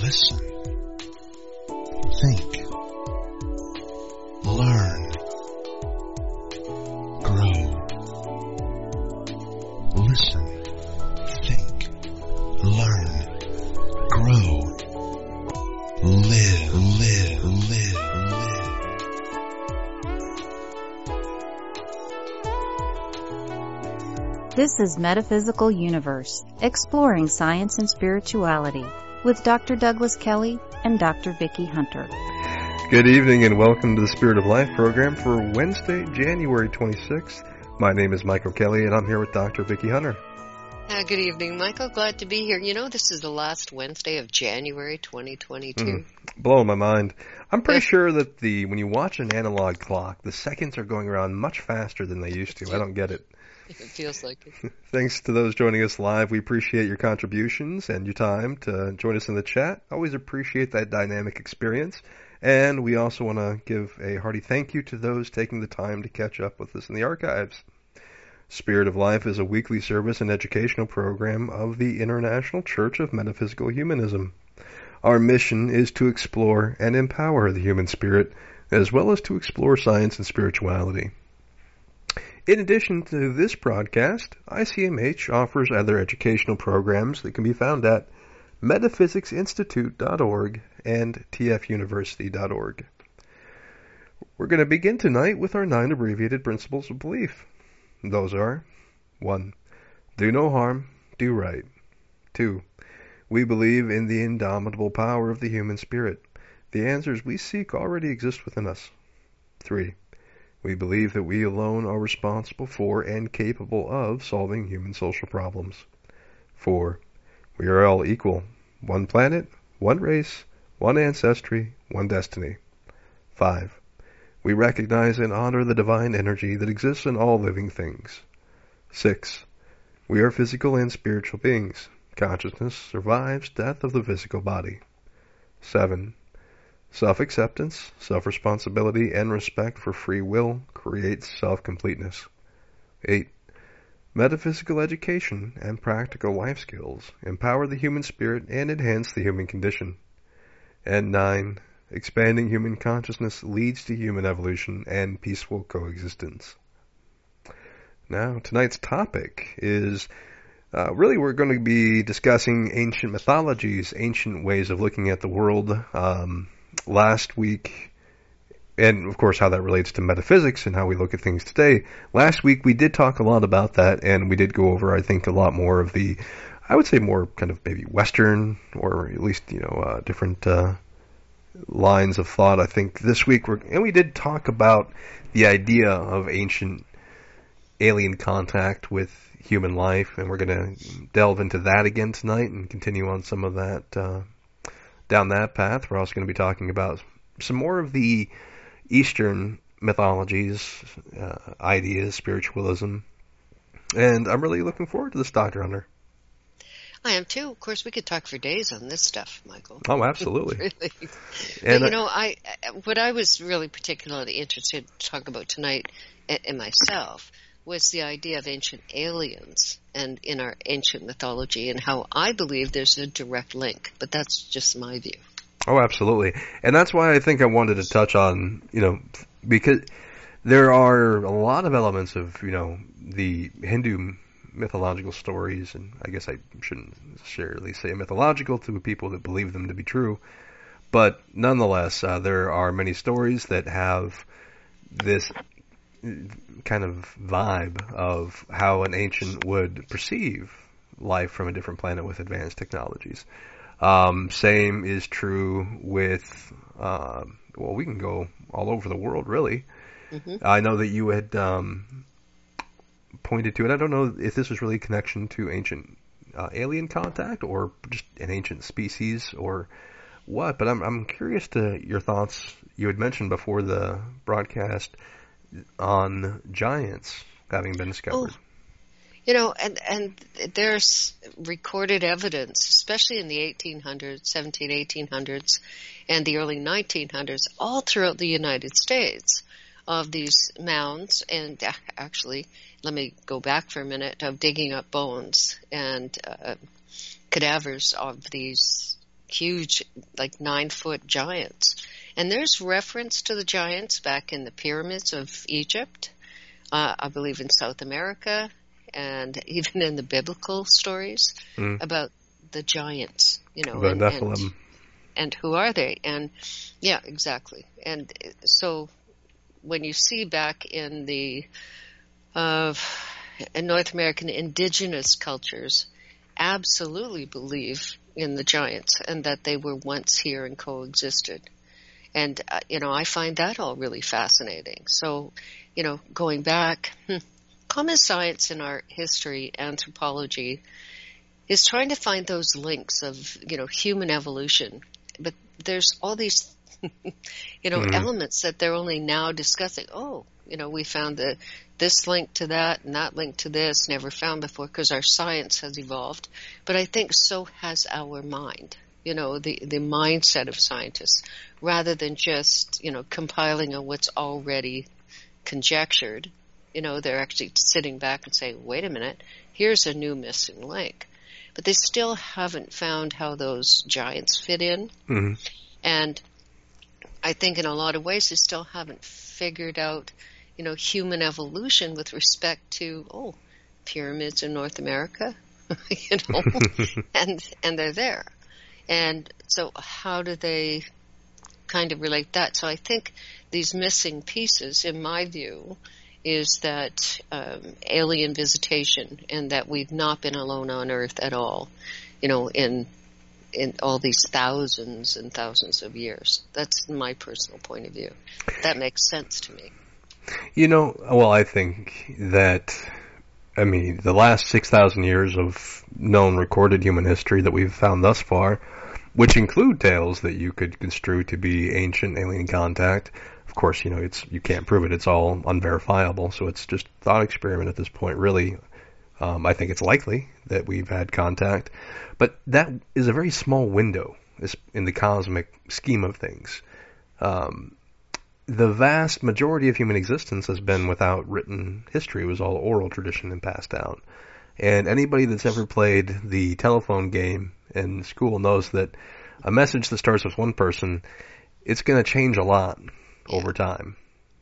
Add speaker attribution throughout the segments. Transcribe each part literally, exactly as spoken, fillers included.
Speaker 1: Listen. Think. Learn. Grow. Listen. Think. Learn. Grow. Live, live, live, live.
Speaker 2: This is Metaphysical Universe, exploring science and spirituality, with Doctor Douglas Kelly and Doctor Vicki Hunter.
Speaker 3: Good evening and welcome to the Spirit of Life program for Wednesday, January twenty-sixth. My name is Michael Kelly and I'm here with Doctor Vicki Hunter.
Speaker 4: Uh, good evening, Michael. Glad to be here. You know, this is the last Wednesday of January twenty twenty-two.
Speaker 3: Mm, blowing my mind. I'm pretty sure that the when you watch an analog clock, the seconds are going around much faster than they used to. I don't get it.
Speaker 4: It feels like it.
Speaker 3: Thanks to those joining us live. We appreciate your contributions and your time to join us in the chat. Always appreciate that dynamic experience. And we also want to give a hearty thank you to those taking the time to catch up with us in the archives. Spirit of Life is a weekly service and educational program of the International Church of Metaphysical Humanism. Our mission is to explore and empower the human spirit, as well as to explore science and spirituality. In addition to this broadcast, I C M H offers other educational programs that can be found at metaphysics institute dot org and t f university dot org. We're going to begin tonight with our nine abbreviated principles of belief. Those are: one. Do no harm, do right. two. We believe in the indomitable power of the human spirit. The answers we seek already exist within us. three. We believe that we alone are responsible for and capable of solving human social problems. four. We are all equal. One planet, one race, one ancestry, one destiny. five. We recognize and honor the divine energy that exists in all living things. six. We are physical and spiritual beings. Consciousness survives death of the physical body. seven. Self-acceptance, self-responsibility, and respect for free will creates self-completeness. eight. Metaphysical education and practical life skills empower the human spirit and enhance the human condition. And nine. Expanding human consciousness leads to human evolution and peaceful coexistence. Now, tonight's topic is, uh, really we're going to be discussing ancient mythologies, ancient ways of looking at the world. Um, last week, and of course how that relates to metaphysics and how we look at things today. Last week we did talk a lot about that, and we did go over, I think, a lot more of the, I would say more kind of maybe Western, or at least, you know, uh, different, uh, lines of thought. I think this week we're, and we did talk about the idea of ancient alien contact with human life, and we're going to delve into that again tonight and continue on some of that, uh, down that path. We're also going to be talking about some more of the Eastern mythologies, uh, ideas, spiritualism, and I'm really looking forward to this, Doctor Hunter.
Speaker 4: I am too. Of course, we could talk for days on this stuff, Michael.
Speaker 3: Oh, absolutely.
Speaker 4: Really.
Speaker 3: And
Speaker 4: but, you know, I what I was really particularly interested to talk about tonight, and myself, was the idea of ancient aliens and in our ancient mythology, and how I believe there's a direct link. But that's just my view.
Speaker 3: Oh, absolutely. And that's why I think I wanted to touch on, you know, because there are a lot of elements of, you know, the Hindu mythological stories, and I guess I shouldn't necessarily say mythological to people that believe them to be true, but nonetheless, uh, there are many stories that have this kind of vibe of how an ancient would perceive life from a different planet with advanced technologies. Um, same is true with, uh, well, we can go all over the world, really. Mm-hmm. I know that you had um, pointed to it. I don't know if this was really a connection to ancient uh, alien contact or just an ancient species or what, but I'm I'm curious to your thoughts. You had mentioned before the broadcast on giants having been discovered.
Speaker 4: Oh. You know, and, and there's recorded evidence, especially in the eighteen hundreds, seventeen, eighteen hundreds, and the early nineteen hundreds, all throughout the United States, of these mounds, and actually, let me go back for a minute, of digging up bones and uh, cadavers of these huge, like nine-foot giants. And there's reference to the giants back in the pyramids of Egypt, uh, I believe in South America, and even in the biblical stories mm. about the giants, you know.
Speaker 3: The
Speaker 4: and,
Speaker 3: Nephilim.
Speaker 4: And, and who are they? And, yeah, exactly. And so when you see back in the uh, in North American indigenous cultures, absolutely believe in the giants and that they were once here and coexisted. And, uh, you know, I find that all really fascinating. So, you know, going back, hmm, common science in our history, anthropology, is trying to find those links of, you know, human evolution. But there's all these, you know, mm-hmm. elements that they're only now discussing. Oh, you know, we found the, this link to that and that link to this, never found before, because our science has evolved. But I think so has our mind. You know, the, the mindset of scientists, rather than just, you know, compiling on what's already conjectured. You know, they're actually sitting back and saying, wait a minute, here's a new missing link. But they still haven't found how those giants fit in. Mm-hmm. And I think in a lot of ways they still haven't figured out, you know, human evolution with respect to, oh, pyramids in North America, you know, and and they're there. And so how do they kind of relate that? So I think these missing pieces, in my view, is that um, alien visitation and that we've not been alone on Earth at all, you know, in in all these thousands and thousands of years. That's my personal point of view. That makes sense to me.
Speaker 3: You know, well, I think that, I mean, the last six thousand years of known recorded human history that we've found thus far, which include tales that you could construe to be ancient alien contact. Of course, you know, it's you can't prove it. It's all unverifiable, so it's just thought experiment at this point, really. Um, I think it's likely that we've had contact. But that is a very small window in the cosmic scheme of things. Um, the vast majority of human existence has been without written history. It was all oral tradition and passed down. And anybody that's ever played the telephone game in school knows that a message that starts with one person, it's going to change a lot over time.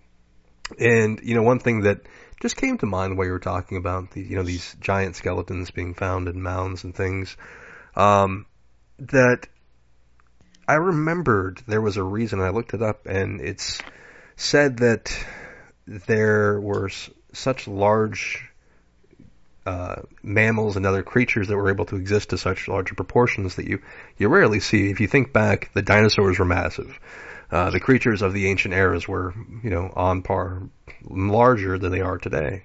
Speaker 3: And, you know, one thing that just came to mind while you were talking about the, you know, these giant skeletons being found in mounds and things, um, that I remembered there was a reason. I looked it up, and it's said that there were s- such large uh, mammals and other creatures that were able to exist to such larger proportions that you, you rarely see. If you think back, the dinosaurs were massive. Uh, the creatures of the ancient eras were, you know, on par, larger than they are today.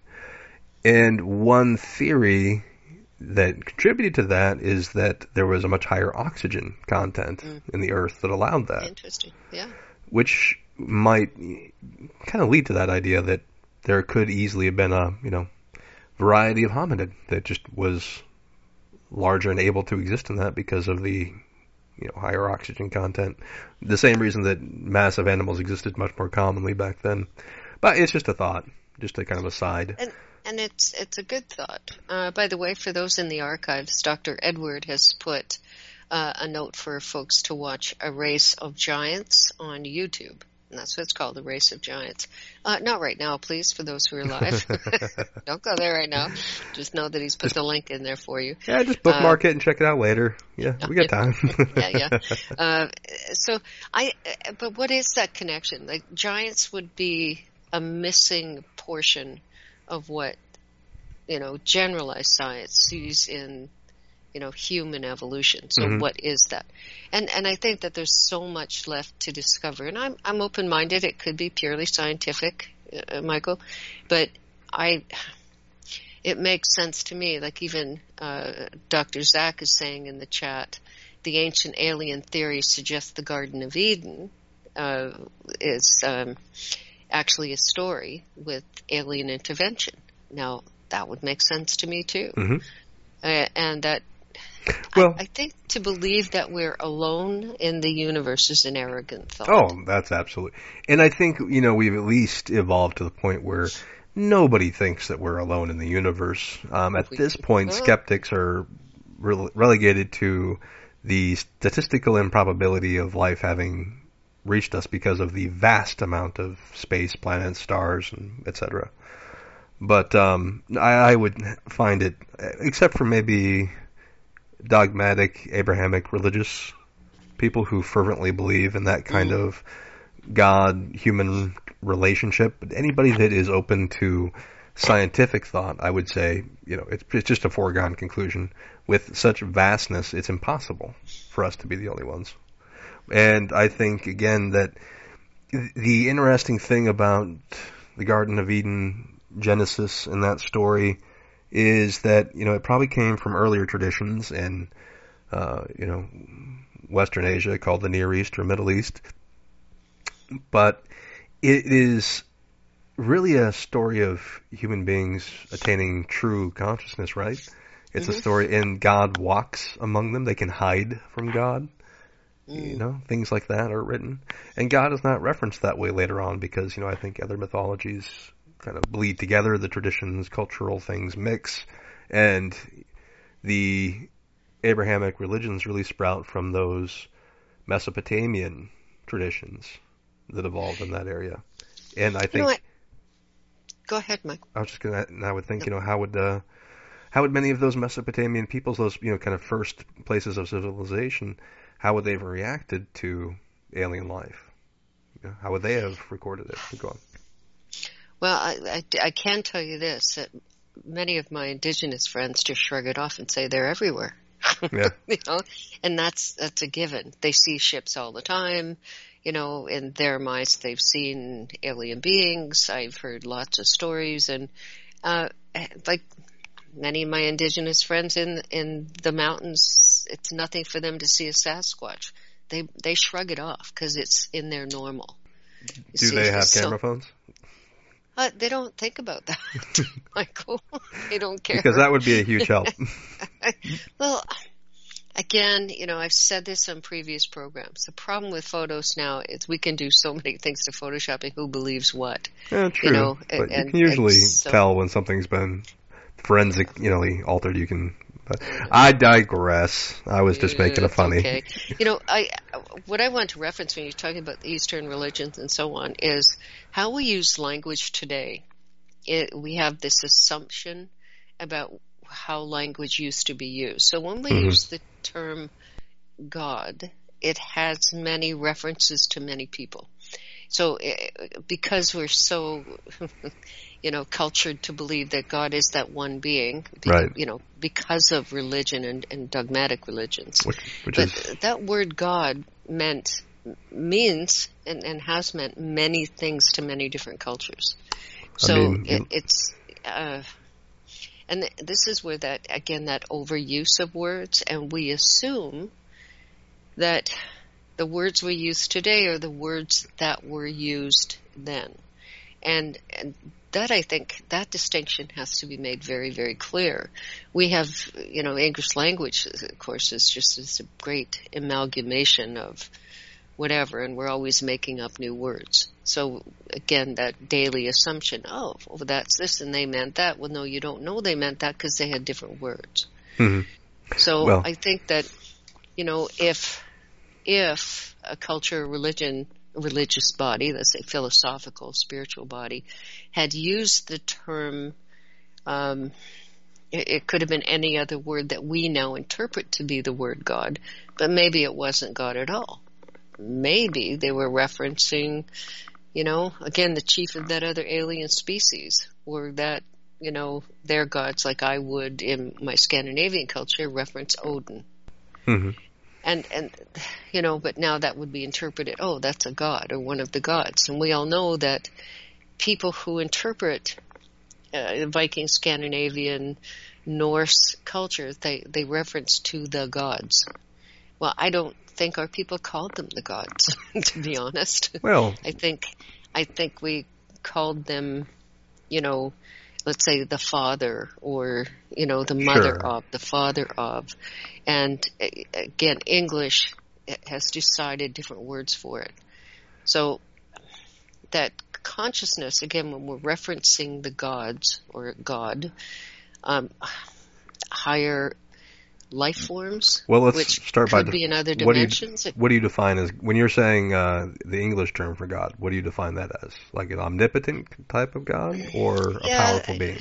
Speaker 3: And one theory that contributed to that is that there was a much higher oxygen content mm. in the earth that allowed that.
Speaker 4: Interesting, yeah.
Speaker 3: Which might kind of lead to that idea that there could easily have been a, you know, variety of hominid that just was larger and able to exist in that because of the, you know, higher oxygen content. The same reason that massive animals existed much more commonly back then. But it's just a thought, just a kind of aside.
Speaker 4: And and it's it's a good thought. Uh, by the way, for those in the archives, Doctor Edward has put uh, a note for folks to watch A Race of Giants on YouTube. And that's what it's called, A Race of Giants. Uh, not right now, please, for those who are live. Don't go there right now. Just know that he's put just, the link in there for you.
Speaker 3: Yeah, just bookmark uh, it and check it out later. Yeah, we got time.
Speaker 4: yeah, yeah. Uh, so I, but what is that connection? Like, giants would be a missing portion of what, you know, generalized science sees in, you know, human evolution. So mm-hmm. what is that? And and I think that there's so much left to discover. And I'm I'm open-minded. It could be purely scientific, uh, Michael, but I it makes sense to me. Like even uh, Doctor Zach is saying in the chat, the ancient alien theory suggests the Garden of Eden uh, is um, actually a story with alien intervention. Now that would make sense to me too,
Speaker 3: mm-hmm.
Speaker 4: uh, and that.
Speaker 3: Well,
Speaker 4: I, I think to believe that we're alone in the universe is an arrogant thought.
Speaker 3: Oh, that's absolutely. And I think, you know, we've at least evolved to the point where nobody thinks that we're alone in the universe. Um, at we, this point, well, skeptics are re- relegated to the statistical improbability of life having reached us because of the vast amount of space, planets, stars, and et cetera. But um, I, I would find it, except for maybe dogmatic, Abrahamic, religious people who fervently believe in that kind mm. of God-human relationship, but anybody that is open to scientific thought, I would say, you know, it's, it's just a foregone conclusion. With such vastness, it's impossible for us to be the only ones. And I think, again, that the interesting thing about the Garden of Eden, Genesis, and that story is that, you know, it probably came from earlier traditions in, uh, you know, Western Asia, called the Near East or Middle East. But it is really a story of human beings attaining true consciousness, right? It's mm-hmm. a story, and God walks among them. They can hide from God. Mm. You know, things like that are written. And God is not referenced that way later on because, you know, I think other mythologies kind of bleed together. The traditions, cultural things mix. And the Abrahamic religions really sprout from those Mesopotamian traditions that evolved in that area. And I think... You know what?
Speaker 4: Go ahead, Mike.
Speaker 3: I was just going to... And I would think, you know, how would... Uh, how would many of those Mesopotamian peoples, those, you know, kind of first places of civilization... How would they have reacted to alien life? You know, how would they have recorded it? Go on.
Speaker 4: Well, I, I, I can tell you this, that many of my indigenous friends just shrug it off and say they're everywhere.
Speaker 3: Yeah.
Speaker 4: You know, and that's that's a given. They see ships all the time. You know, in their minds, they've seen alien beings. I've heard lots of stories, and uh, like many of my indigenous friends in in the mountains, it's nothing for them to see a Sasquatch. They they shrug it off because it's in their normal. You
Speaker 3: Do
Speaker 4: see,
Speaker 3: they have
Speaker 4: so,
Speaker 3: camera phones?
Speaker 4: Uh, they don't think about that, Michael. They don't care.
Speaker 3: Because that would be a huge help.
Speaker 4: Well, again, you know, I've said this on previous programs. The problem with photos now is we can do so many things to Photoshopping. Who believes what?
Speaker 3: Yeah, true.
Speaker 4: You know,
Speaker 3: but
Speaker 4: and,
Speaker 3: you can usually
Speaker 4: so,
Speaker 3: tell when something's been forensic, you know, altered. You can. But I digress. I was just making a funny.
Speaker 4: Okay. You know, I what I want to reference when you're talking about the Eastern religions and so on is how we use language today. It, we have this assumption about how language used to be used. So when we mm-hmm. use the term God, it has many references to many people. So it, because we're so, you know, cultured to believe that God is that one being,
Speaker 3: right.
Speaker 4: you know, because of religion and, and dogmatic religions.
Speaker 3: Which, which
Speaker 4: but
Speaker 3: is...
Speaker 4: that word God meant, means, and, and has meant many things to many different cultures. So
Speaker 3: I mean,
Speaker 4: it, it's, uh, and th- this is where that, again, that overuse of words, and we assume that the words we use today are the words that were used then. And, and that, I think, that distinction has to be made very, very clear. We have, you know, English language, of course, is just is a great amalgamation of whatever, and we're always making up new words. So, again, that daily assumption, oh, well, that's this and they meant that. Well, no, you don't know they meant that because they had different words.
Speaker 3: Mm-hmm.
Speaker 4: So
Speaker 3: well.
Speaker 4: I think that, you know, if if a culture, a religion, a religious body, let's say philosophical, spiritual body, had used the term, um, it, it could have been any other word that we now interpret to be the word God, but maybe it wasn't God at all. Maybe they were referencing, you know, again, the chief of that other alien species, or that, you know, their gods, like I would in my Scandinavian culture reference Odin.
Speaker 3: Mm-hmm.
Speaker 4: And, and, you know, but now that would be interpreted, oh, that's a god or one of the gods. And we all know that people who interpret uh, Viking, Scandinavian, Norse culture, they, they reference to the gods. Well, I don't think our people called them the gods, to be honest.
Speaker 3: Well,
Speaker 4: I think, I think we called them, you know, let's say the father, or, you know, the mother
Speaker 3: sure.
Speaker 4: of, the father of. And again, English has decided different words for it. So that consciousness, again, when we're referencing the gods or God, um, higher life forms,
Speaker 3: Well, let's
Speaker 4: which
Speaker 3: start by
Speaker 4: could
Speaker 3: the,
Speaker 4: be in other
Speaker 3: what do you
Speaker 4: dimensions.
Speaker 3: what do you define as when you're saying uh, the English term for God? What do you define that as? Like an omnipotent type of God or a
Speaker 4: Yeah,
Speaker 3: powerful being?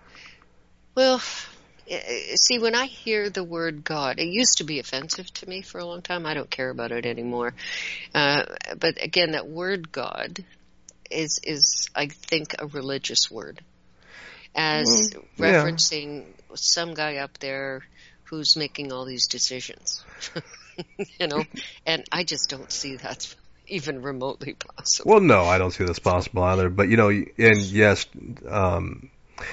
Speaker 4: Well, eh, see, when I hear the word God, it used to be offensive to me for a long time. I don't care about it anymore. Uh, but again, that word God is, is I think, a religious word, as
Speaker 3: Well, yeah.
Speaker 4: referencing some guy up there who's making all these decisions. You know, and I just don't see that even remotely possible.
Speaker 3: Well, no, I don't see this possible either. But you know, and yes, um,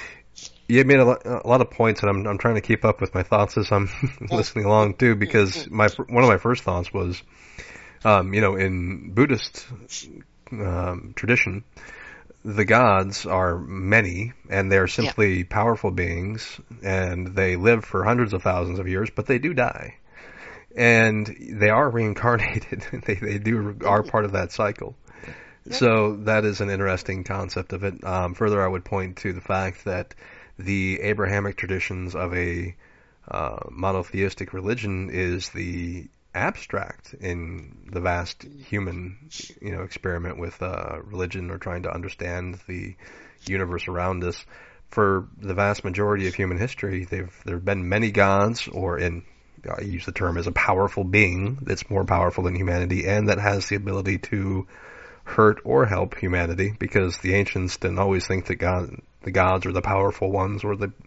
Speaker 3: you made a lot, a lot of points, and I'm I'm trying to keep up with my thoughts as I'm listening along too. Because my one of my first thoughts was, um, you know, in Buddhist um, tradition, the gods are many, and they're simply yeah. powerful beings, and they live for hundreds of thousands of years, but they do die. And they are reincarnated. they they do are part of that cycle. Yep. So that is an interesting concept of it. Um, further, I would point to the fact that the Abrahamic traditions of a uh, monotheistic religion is the abstract in the vast human, you know, experiment with uh, religion or trying to understand the universe around us. For the vast majority of human history, they've there have been many gods, or in I use the term as a powerful being that's more powerful than humanity and that has the ability to hurt or help humanity, because the ancients didn't always think that God, the gods or the powerful ones or the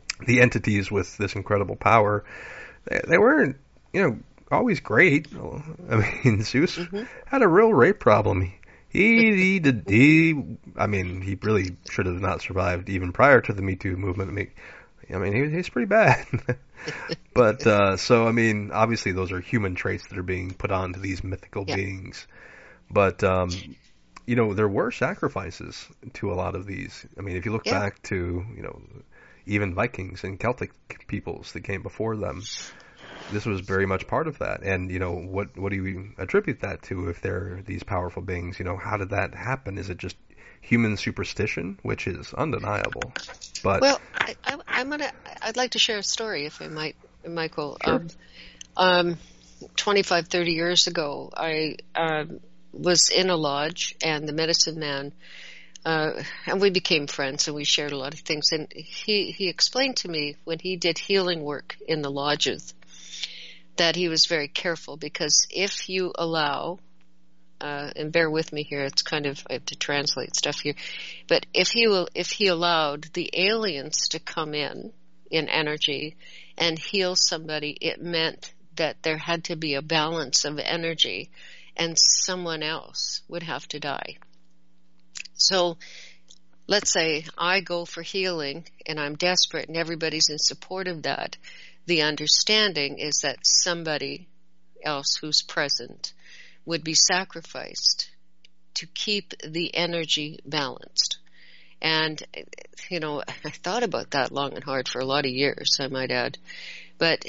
Speaker 3: the entities with this incredible power, they, they weren't, you know, always great. I mean, Zeus mm-hmm. had a real rape problem. He, he did, he, I mean, he really should have not survived even prior to the Me Too movement. I mean, he, he's pretty bad. But, uh, so, I mean, obviously those are human traits that are being put onto these mythical yeah. beings. But, um, you know, there were sacrifices to a lot of these. I mean, if you look yeah. back to, you know, even Vikings and Celtic peoples that came before them, this was very much part of that. And, you know, what, what do you attribute that to if they're these powerful beings? You know, how did that happen? Is it just human superstition, which is undeniable? But
Speaker 4: well, I, I, I'm gonna. I'd like to share a story, if I might, Michael.
Speaker 3: Sure.
Speaker 4: Um, um, twenty-five, thirty years ago, I um, was in a lodge, and the medicine man, uh, and we became friends, and we shared a lot of things. And he he explained to me when he did healing work in the lodges that he was very careful, because if you allow, uh, and bear with me here, it's kind of, I have to translate stuff here, but if he will, if he allowed the aliens to come in, in energy, and heal somebody, it meant that there had to be a balance of energy, and someone else would have to die. So, let's say I go for healing, and I'm desperate, and everybody's in support of that. The understanding is that somebody else who's present would be sacrificed to keep the energy balanced. And, you know, I thought about that long and hard for a lot of years, I might add. But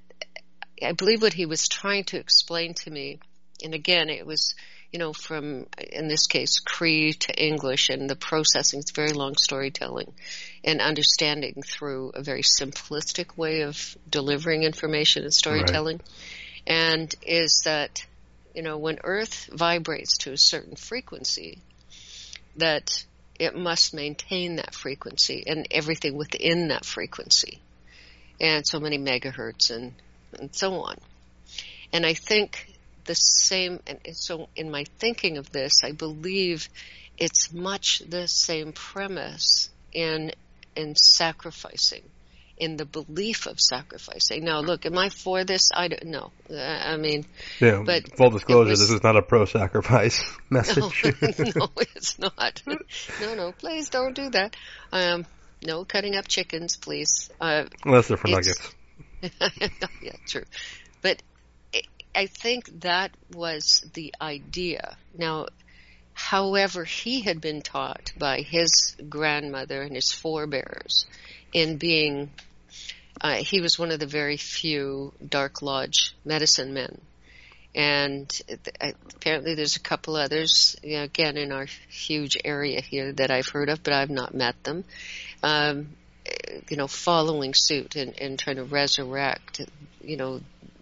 Speaker 4: I believe what he was trying to explain to me, and again, it was, you know, from, in this case, Cree to English, and the processing, it's very long storytelling, and understanding through a very simplistic way of delivering information and storytelling. Right. And is that, you know, when Earth vibrates to a certain frequency, that it must maintain that frequency and everything within that frequency. And so many megahertz and, and so on. And I think the same, and so in my thinking of this, I believe it's much the same premise in in sacrificing, in the belief of sacrificing. Now, look, am I for this? I don't know. I mean,
Speaker 3: yeah,
Speaker 4: but
Speaker 3: full disclosure,
Speaker 4: was,
Speaker 3: this is not a pro-sacrifice message.
Speaker 4: No, no, it's not. No, no, please don't do that. Um, no cutting up chickens, please. Uh,
Speaker 3: Unless they're for nuggets.
Speaker 4: Yeah, true. But I think that was the idea. Now, however, he had been taught by his grandmother and his forebears in being, uh, he was one of the very few Dark Lodge medicine men. And apparently there's a couple others, you know, again, in our huge area here that I've heard of, but I've not met them. Um, you know, following suit and, and trying to resurrect, you know,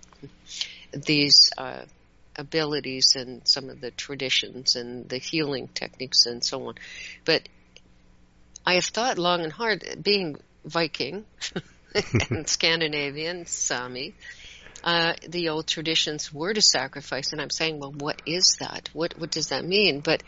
Speaker 4: these uh, abilities and some of the traditions and the healing techniques and so on. But I have thought long and hard, being Viking and Scandinavian, Sami, uh, the old traditions were to sacrifice. And I'm saying, well, what is that? What, what does that mean? But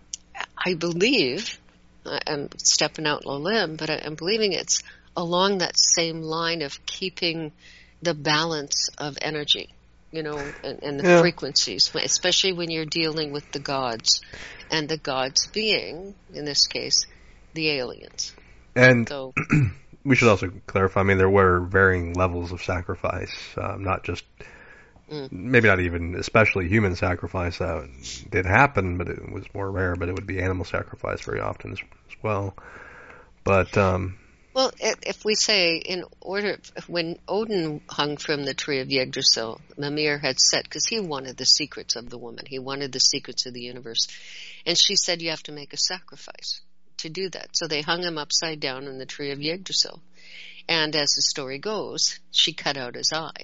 Speaker 4: I believe, I'm stepping out on a limb, but I'm believing it's along that same line of keeping the balance of energy, you know, and, and the yeah. frequencies, especially when you're dealing with the gods, and the gods being, in this case, the aliens.
Speaker 3: And
Speaker 4: so,
Speaker 3: we should also clarify, I mean, there were varying levels of sacrifice, um, not just, mm. maybe not even especially human sacrifice. That did happen, but it was more rare, but it would be animal sacrifice very often as, as well. But, um...
Speaker 4: Well, if we say, in order, when Odin hung from the tree of Yggdrasil, Mimir had said, because he wanted the secrets of the woman, he wanted the secrets of the universe, and she said, you have to make a sacrifice to do that. So they hung him upside down in the tree of Yggdrasil. And as the story goes, she cut out his eye.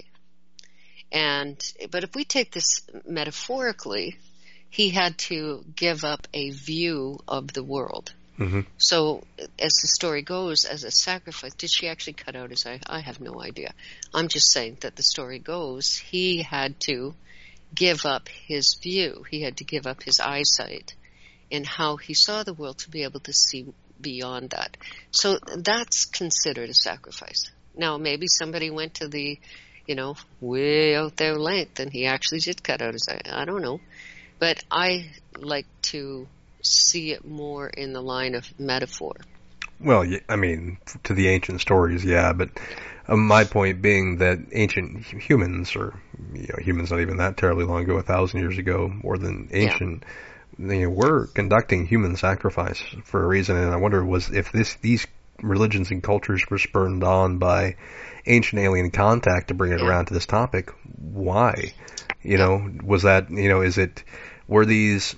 Speaker 4: And, but if we take this metaphorically, he had to give up a view of the world.
Speaker 3: Mm-hmm.
Speaker 4: So, as the story goes, as a sacrifice, did she actually cut out his eye? I have no idea. I'm just saying that the story goes, he had to give up his view. He had to give up his eyesight in how he saw the world to be able to see beyond that. So that's considered a sacrifice. Now, maybe somebody went to the, you know, way out there length and he actually did cut out his eye. I don't know. But I like to see it more in the line of metaphor.
Speaker 3: Well, I mean, to the ancient stories, yeah, but uh, my point being that ancient humans, or you know, humans not even that terribly long ago, a thousand years ago, more than ancient, yeah. you know, were conducting human sacrifice for a reason, and I wonder was if this these religions and cultures were spurned on by ancient alien contact to bring it yeah. around to this topic. Why? You yeah. know, was that, you know, is it, were these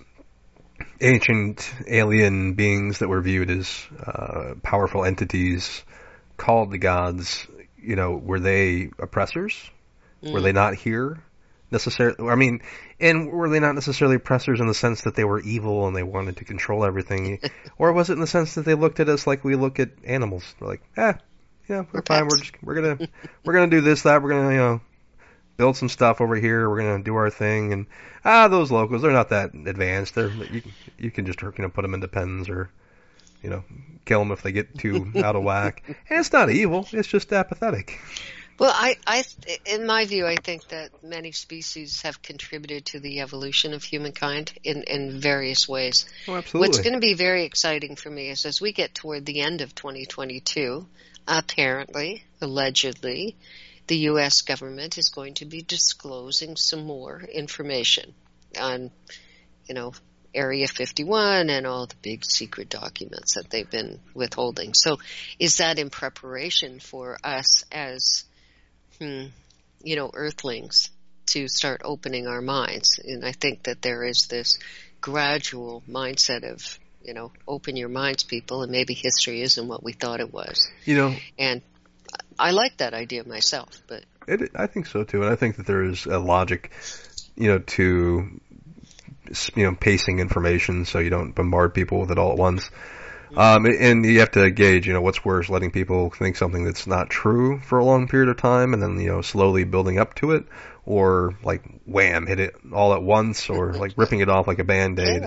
Speaker 3: ancient alien beings that were viewed as uh, powerful entities called the gods, you know, were they oppressors? Mm. Were they not here necessarily? I mean, and were they not necessarily oppressors in the sense that they were evil and they wanted to control everything? Or was it in the sense that they looked at us like we look at animals? They're like, eh, yeah, we're fine. We're just, we're gonna, we're gonna do this, that. We're gonna, you know, build some stuff over here. We're gonna do our thing, and ah, those locals, they're not that advanced. They're you, you can just, you know, put them into pens or, you know, kill them if they get too out of whack. And it's not evil. It's just apathetic.
Speaker 4: Well, I, I, in my view, I think that many species have contributed to the evolution of humankind in, in various ways.
Speaker 3: Oh, absolutely.
Speaker 4: What's going to be very exciting for me is as we get toward the end of twenty twenty-two, apparently, allegedly, the U S government is going to be disclosing some more information on, you know, Area fifty-one and all the big secret documents that they've been withholding. So is that in preparation for us as, hmm, you know, Earthlings to start opening our minds? And I think that there is this gradual mindset of, you know, open your minds, people, and maybe history isn't what we thought it was.
Speaker 3: You know,
Speaker 4: and I like that idea myself, but
Speaker 3: it, I think so too, and I think that there is a logic, you know, to, you know, pacing information so you don't bombard people with it all at once. Um, and you have to gauge, you know, what's worse, letting people think something that's not true for a long period of time and then, you know, slowly building up to it, or like wham, hit it all at once, or like ripping it off like a Band-Aid.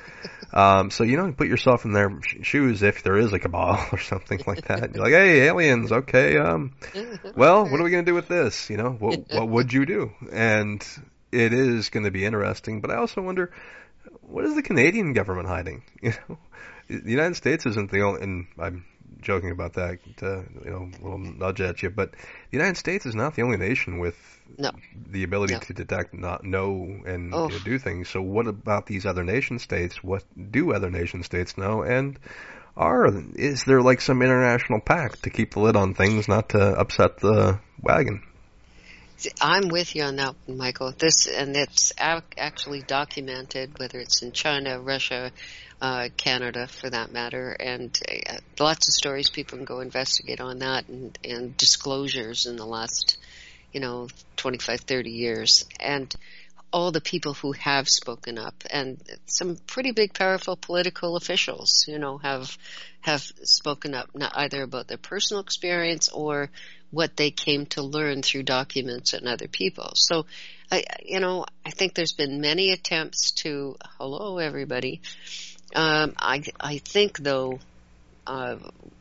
Speaker 3: Um, so, you know, put yourself in their shoes if there is a cabal or something like that. You're like, hey, aliens, okay, um, well, what are we going to do with this? You know, what, what would you do? And it is going to be interesting, but I also wonder, what is the Canadian government hiding? You know, the United States isn't the only, and I'm joking about that, uh, you know, a little nudge at you, but the United States is not the only nation with
Speaker 4: no.
Speaker 3: the ability
Speaker 4: no.
Speaker 3: to detect, not know, and
Speaker 4: oh.
Speaker 3: you know, do things. So what about these other nation states? What do other nation states know? And are is there like some international pact to keep the lid on things, not to upset the wagon?
Speaker 4: I'm with you on that one, Michael. This, and it's actually documented, whether it's in China, Russia, uh, Canada, for that matter, and uh, lots of stories people can go investigate on that, and, and disclosures in the last, you know, twenty-five, thirty years. And all the people who have spoken up, and some pretty big, powerful political officials, you know, have have spoken up, not either about their personal experience or what they came to learn through documents and other people. So, I, you know, I think there's been many attempts to, hello, everybody. Um, I, I think, though, uh,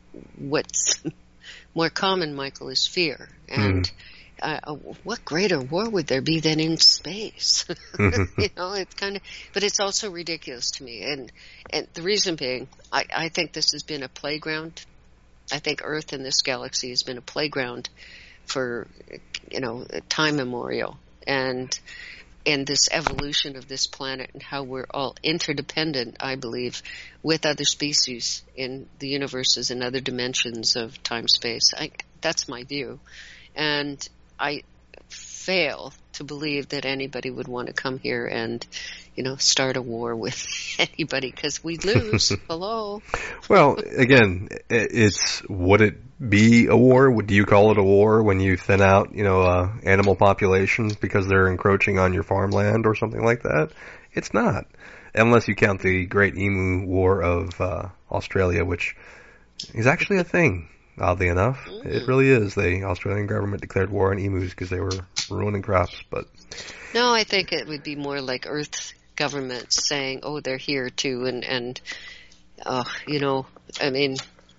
Speaker 4: what's more common, Michael, is fear. And mm. Uh, what greater war would there be than in space? You know, it's kind of, but it's also ridiculous to me. And, and the reason being, I, I think this has been a playground. I think Earth and this galaxy has been a playground for, you know, time immemorial. And, and this evolution of this planet and how we're all interdependent, I believe, with other species in the universes and other dimensions of time-space. I, that's my view. And I fail to believe that anybody would want to come here and, you know, start a war with anybody, because we'd lose. Hello.
Speaker 3: Well, again, it's, would it be a war? Would you call it a war when you thin out, you know, uh, animal populations because they're encroaching on your farmland or something like that? It's not, unless you count the Great Emu War of uh, Australia, which is actually a thing. Oddly enough, mm. it really is. The Australian government declared war on emus because they were ruining crops. But
Speaker 4: no, I think it would be more like Earth governments saying, "Oh, they're here too," and and uh, you know, I mean,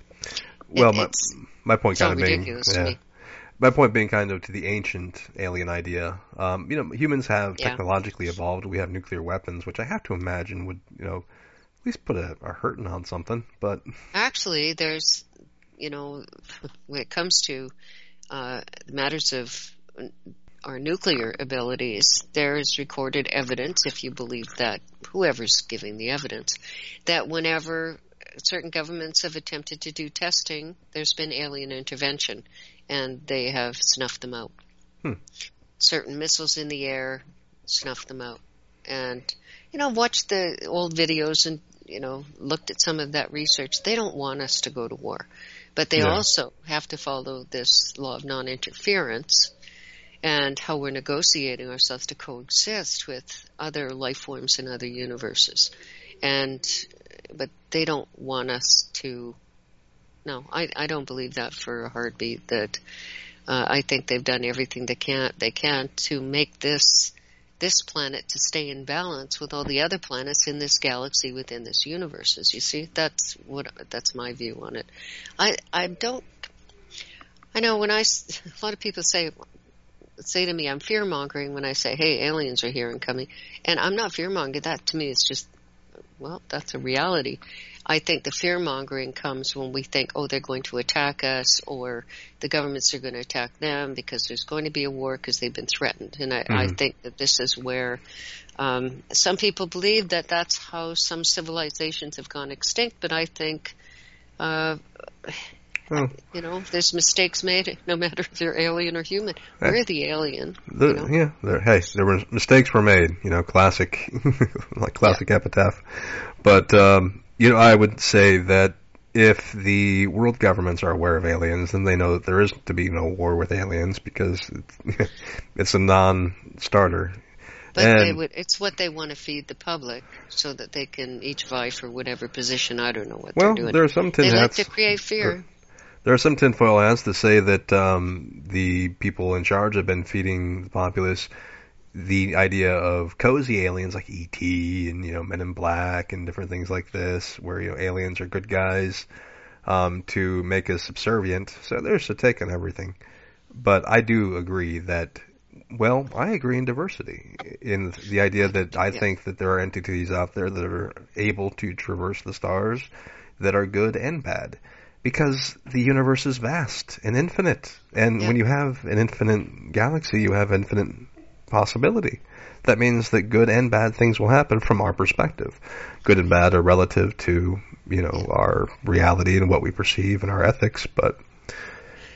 Speaker 3: well,
Speaker 4: it,
Speaker 3: my
Speaker 4: it's,
Speaker 3: my point
Speaker 4: it's
Speaker 3: kind of
Speaker 4: being,
Speaker 3: being,
Speaker 4: to
Speaker 3: yeah,
Speaker 4: me.
Speaker 3: my point being kind of to the ancient alien idea. Um, you know, humans have
Speaker 4: Yeah.
Speaker 3: technologically evolved. We have nuclear weapons, which I have to imagine would, you know, at least put a, a hurting on something. But
Speaker 4: Actually, there's, you know, when it comes to uh, matters of our nuclear abilities, there is recorded evidence, if you believe that, whoever's giving the evidence, that whenever certain governments have attempted to do testing, there's been alien intervention, and they have snuffed them out.
Speaker 3: Hmm.
Speaker 4: Certain missiles in the air, snuffed them out. And, you know, watched the old videos and, you know, looked at some of that research. They don't want us to go to war. But they
Speaker 3: Yeah.
Speaker 4: also have to follow this law of non-interference and how we're negotiating ourselves to coexist with other life forms in other universes. And, but they don't want us to, no, I, I don't believe that for a heartbeat, that, uh, I think they've done everything they can, they can to make this, this planet to stay in balance with all the other planets in this galaxy within this universe. You see, that's what, that's my view on it. I, I don't, I know when I, a lot of people say, say to me, I'm fear-mongering when I say, hey, aliens are here and coming. And I'm not fear-mongering. That to me is just, well, that's a reality. I think the fear-mongering comes when we think, oh, they're going to attack us, or the governments are going to attack them because there's going to be a war because they've been threatened. And I, mm-hmm. I think that this is where um, some people believe that that's how some civilizations have gone extinct, but I think, uh,
Speaker 3: well,
Speaker 4: you know, there's mistakes made, no matter if they're alien or human.
Speaker 3: Hey,
Speaker 4: We're the alien.
Speaker 3: The,
Speaker 4: you know?
Speaker 3: Yeah, there, hey, there were mistakes were made. You know, classic, like classic yeah. epitaph. But um, you know, I would say that if the world governments are aware of aliens, then they know that there is to be no war with aliens because it's, it's a non-starter.
Speaker 4: But
Speaker 3: and,
Speaker 4: they would, it's what they want to feed the public so that they can each vie for whatever position. I don't know what
Speaker 3: well,
Speaker 4: they're doing.
Speaker 3: There are some tin
Speaker 4: they
Speaker 3: hats,
Speaker 4: like to create fear.
Speaker 3: There, there are some tinfoil hats that say that um, the people in charge have been feeding the populace the idea of cozy aliens like E T and, you know, Men in Black and different things like this, where, you know, aliens are good guys um, to make us subservient. So there's a take on everything. But I do agree that, well, I agree in diversity, in the idea that I
Speaker 4: yeah.
Speaker 3: think that there are entities out there that are able to traverse the stars that are good and bad. Because the universe is vast and infinite. And
Speaker 4: yeah.
Speaker 3: when you have an infinite galaxy, you have infinite possibility. That means that good and bad things will happen from our perspective. Good and bad are relative to, you know, our reality and what we perceive and our ethics, but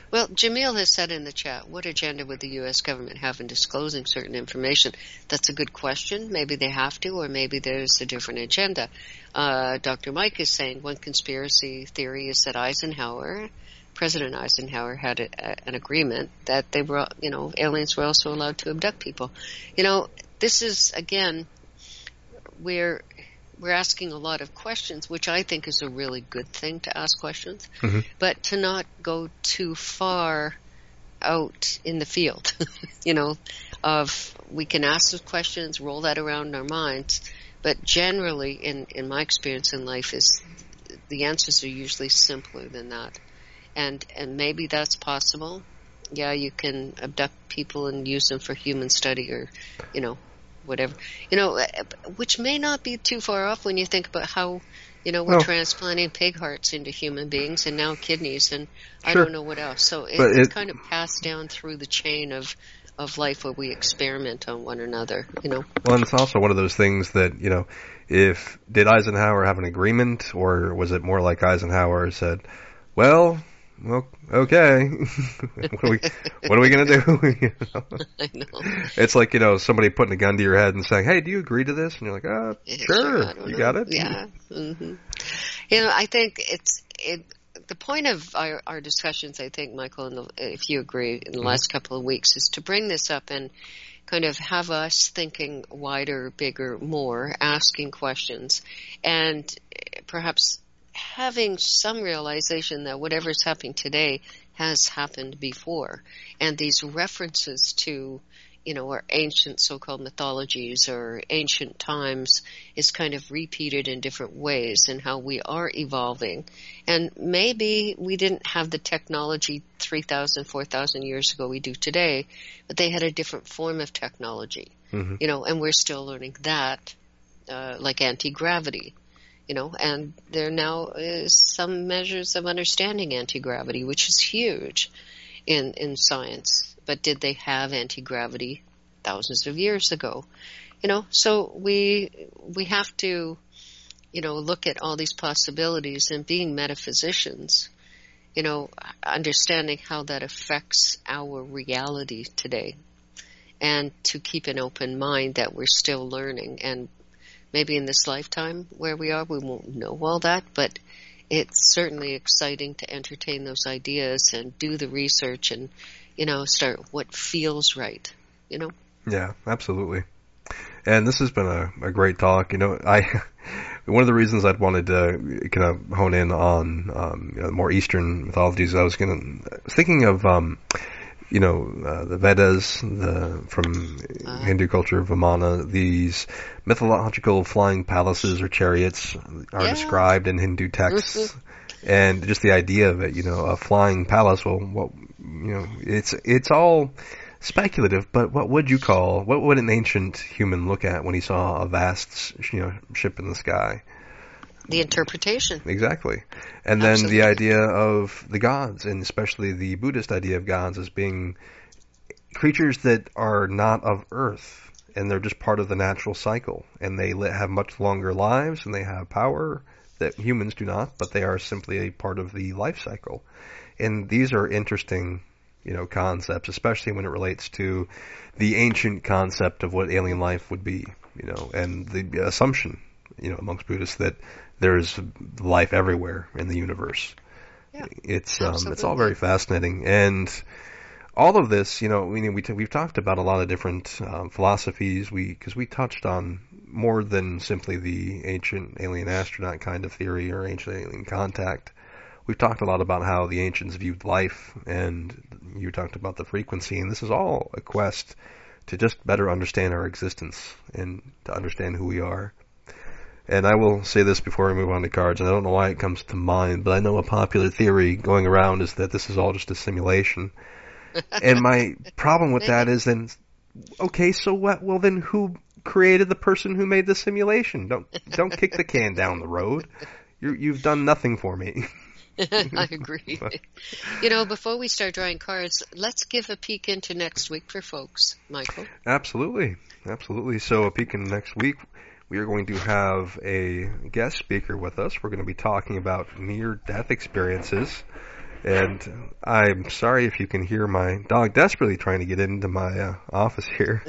Speaker 4: Well, Jamil has said in the chat, what agenda would the U S government have in disclosing certain information? That's a good question. Maybe they have to, or maybe there's a different agenda. Uh, Doctor Mike is saying one conspiracy theory is that Eisenhower, President Eisenhower, had a, a, an agreement that they were, you know, aliens were also allowed to abduct people. You know, this is, again, we're we're asking a lot of questions, which I think is a really good thing to ask questions, mm-hmm. but to not go too far out in the field, you know, of we can ask those questions, roll that around in our minds, but generally, in, in my experience in life, is the answers are usually simpler than that. And and maybe that's possible. Yeah, you can abduct people and use them for human study or, you know, whatever. You know, which may not be too far off when you think about how, you know, we're well, transplanting pig hearts into human beings and now kidneys and sure. I don't know what else. So it, it's it, kind of passed down through the chain of, of life where we experiment on one another, you know.
Speaker 3: Well, and it's also one of those things that, you know, if, did Eisenhower have an agreement or was it more like Eisenhower said, well, well, okay. what are we, what are we going to do? you know?
Speaker 4: I know.
Speaker 3: It's like, you know, somebody putting a gun to your head and saying, hey, do you agree to this? And you're like, oh, yeah, sure, sure you know. got it.
Speaker 4: Yeah. Mm-hmm. You know, I think it's, it, the point of our, our discussions, I think, Michael, in the, if you agree, in the mm-hmm. last couple of weeks is to bring this up and kind of have us thinking wider, bigger, more, asking questions, and perhaps having some realization that whatever's happening today has happened before. And these references to, you know, our ancient so-called mythologies or ancient times is kind of repeated in different ways and how we are evolving. And maybe we didn't have the technology three thousand, four thousand years ago we do today, but they had a different form of technology, mm-hmm. you know, and we're still learning that, uh, like anti-gravity. You know, and there now is some measures of understanding anti-gravity, which is huge in, in science. But did they have anti-gravity thousands of years ago? You know, so we, we have to, you know, look at all these possibilities and being metaphysicians, you know, understanding how that affects our reality today and to keep an open mind that we're still learning. And maybe in this lifetime where we are, we won't know all that, but it's certainly exciting to entertain those ideas and do the research and, you know, start what feels right, you know?
Speaker 3: Yeah, absolutely. And this has been a, a great talk. You know, I one of the reasons I'd wanted to kind of hone in on um, you know, more Eastern mythologies, I was going to, I was thinking of, um, you know, uh, the Vedas, the, from uh, Hindu culture, Vimana, these mythological flying palaces or chariots are yeah. described in Hindu texts. And just the idea of it, you know, a flying palace, well, what, you know, it's, it's all speculative, but what would you call, what would an ancient human look at when he saw a vast, you know, ship in the sky?
Speaker 4: The interpretation.
Speaker 3: Exactly. And then Absolutely. The idea of the gods, and especially the Buddhist idea of gods as being creatures that are not of earth, and they're just part of the natural cycle, and they have much longer lives, and they have power that humans do not, but they are simply a part of the life cycle. And these are interesting, you know, concepts, especially when it relates to the ancient concept of what alien life would be, you know, and the assumption, you know, amongst Buddhists that there's life everywhere in the universe.
Speaker 4: Yeah,
Speaker 3: it's um, it's all very fascinating, and all of this, you know, we we t- we've talked about a lot of different um, philosophies. We because we touched on more than simply the ancient alien astronaut kind of theory or ancient alien contact. We've talked a lot about how the ancients viewed life, and you talked about the frequency, and this is all a quest to just better understand our existence and to understand who we are. And I will say this before we move on to cards, and I don't know why it comes to mind, but I know a popular theory going around is that this is all just a simulation. And my problem with that is then, okay, so what? Well, then who created the person who made the simulation? Don't don't kick the can down the road. You're, you've done nothing for me.
Speaker 4: I agree. You know, before we start drawing cards, let's give a peek into next week for folks, Michael.
Speaker 3: Absolutely. Absolutely. So a peek into next week. We are going to have a guest speaker with us. We're going to be talking about near-death experiences. And I'm sorry if you can hear my dog desperately trying to get into my uh, office here.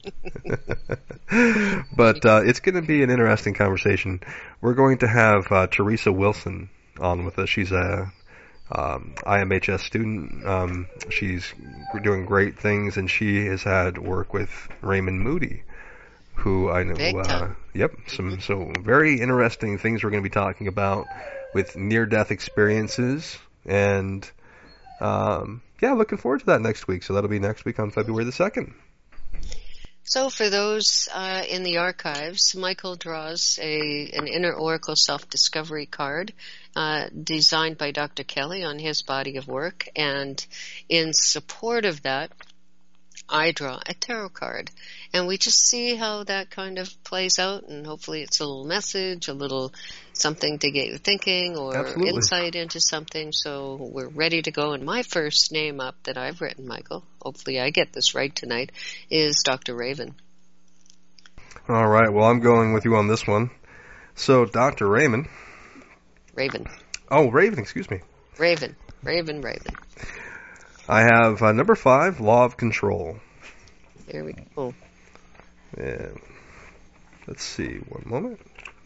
Speaker 3: But uh, it's going to be an interesting conversation. We're going to have uh, Teresa Wilson on with us. She's a um, I M H S student. Um, she's doing great things, and she has had work with Raymond Moody, who I know. Uh, yep, some so very interesting things we're going to be talking about with near-death experiences. And, um, yeah, looking forward to that next week. So that'll be next week on February the second.
Speaker 4: So for those uh, in the archives, Michael draws a an Inner Oracle Self-Discovery card uh, designed by Doctor Kelly on his body of work. And in support of that, I draw a tarot card. And we just see how that kind of plays out, and hopefully it's a little message, a little something to get you thinking, or
Speaker 3: Absolutely.
Speaker 4: Insight into something. So we're ready to go. And my first name up that I've written, Michael, hopefully I get this right tonight, is Doctor Raven.
Speaker 3: All right, well, I'm going with you on this one. So, Doctor Raymond.
Speaker 4: Raven.
Speaker 3: Oh, Raven, excuse me.
Speaker 4: Raven. Raven, Raven.
Speaker 3: I have uh, number five, Law of Control.
Speaker 4: There we go.
Speaker 3: Yeah. Let's see, one moment.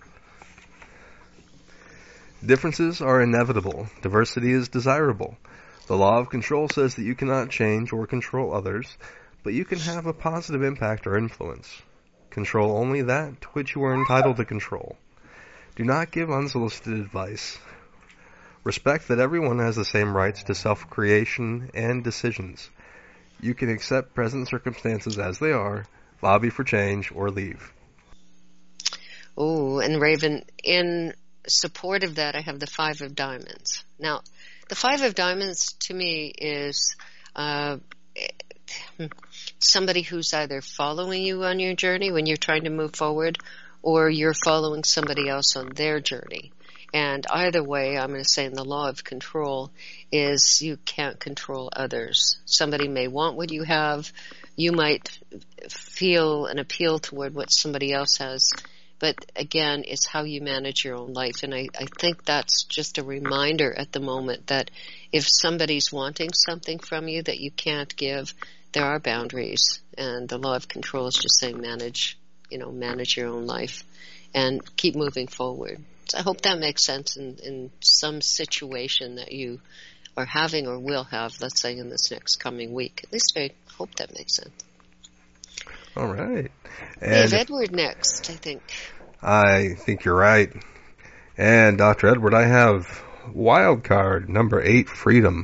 Speaker 3: Differences are inevitable. Diversity is desirable. The law of control says that you cannot change or control others, but you can have a positive impact or influence. Control only that which you are entitled to control. Do not give unsolicited advice. Respect that everyone has the same rights to self-creation and decisions. You can accept present circumstances as they are, lobby for change, or leave.
Speaker 4: Oh, and Raven, in support of that, I have the Five of Diamonds. Now, the Five of Diamonds to me is uh, somebody who's either following you on your journey when you're trying to move forward, or you're following somebody else on their journey. And either way, I'm going to say in the law of control is you can't control others. Somebody may want what you have. You might feel an appeal toward what somebody else has. But again, it's how you manage your own life. And I, I think that's just a reminder at the moment that if somebody's wanting something from you that you can't give, there are boundaries. And the law of control is just saying manage, you know, manage your own life and keep moving forward. I hope that makes sense in, in some situation that you are having or will have, let's say, in this next coming week. At least I hope that makes sense.
Speaker 3: All right.
Speaker 4: And we have Edward next, I think.
Speaker 3: I think you're right. And Doctor Edward, I have wild card number eight, Freedom.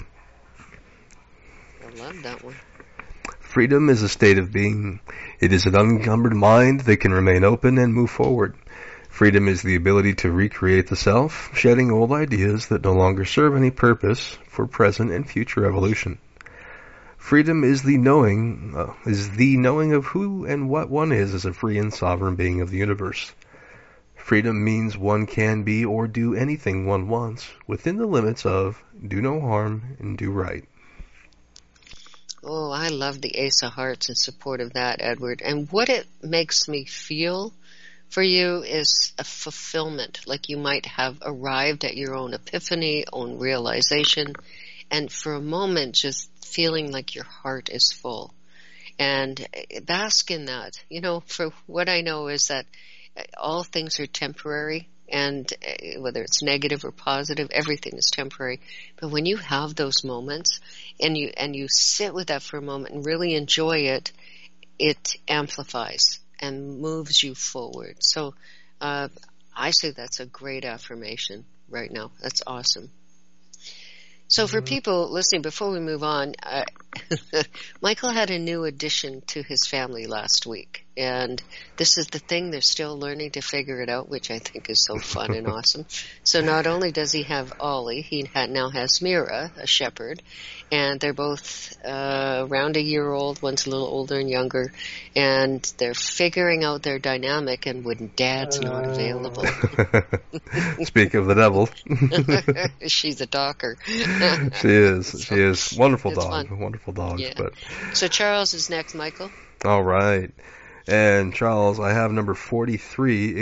Speaker 4: I love that one.
Speaker 3: Freedom is a state of being. It is an unencumbered mind that can remain open and move forward. Freedom is the ability to recreate the self, shedding old ideas that no longer serve any purpose for present and future evolution. Freedom is the knowing, uh, is the knowing of who and what one is as a free and sovereign being of the universe. Freedom means one can be or do anything one wants within the limits of do no harm and do right.
Speaker 4: Oh, I love the Ace of Hearts in support of that, Edward. And what it makes me feel for you is a fulfillment, like you might have arrived at your own epiphany, own realization, and for a moment just feeling like your heart is full. And bask in that. You know, for what I know is that all things are temporary, and whether it's negative or positive, everything is temporary. But when you have those moments and you and you sit with that for a moment and really enjoy it, it amplifies and moves you forward. So uh, I say that's a great affirmation right now. That's awesome. So for people listening, before we move on, uh, Michael had a new addition to his family last week. And this is the thing, they're still learning to figure it out, which I think is so fun and awesome. So not only does he have Ollie, he ha- now has Mira, a shepherd. And they're both uh, around a year old, one's a little older and younger. And they're figuring out their dynamic, and when Dad's not available.
Speaker 3: Speak of the devil.
Speaker 4: She's a docker.
Speaker 3: She is.
Speaker 4: So,
Speaker 3: she is. Wonderful
Speaker 4: it's
Speaker 3: dog.
Speaker 4: fun.
Speaker 3: Wonderful dog.
Speaker 4: Yeah.
Speaker 3: But
Speaker 4: So Charles is next, Michael.
Speaker 3: all right. And Charles, I have number forty-three,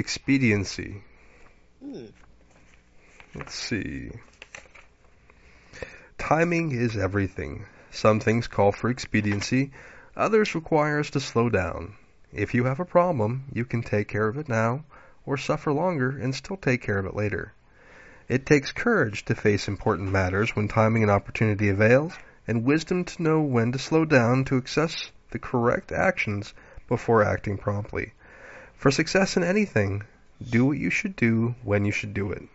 Speaker 3: Expediency.
Speaker 4: Hmm.
Speaker 3: Let's see. Timing is everything. Some things call for expediency, others require us to slow down. If you have a problem, you can take care of it now, or suffer longer and still take care of it later. It takes courage to face important matters when timing and opportunity avails, and wisdom to know when to slow down to access the correct actions before acting promptly. For success in anything, do what you should do when you should do it.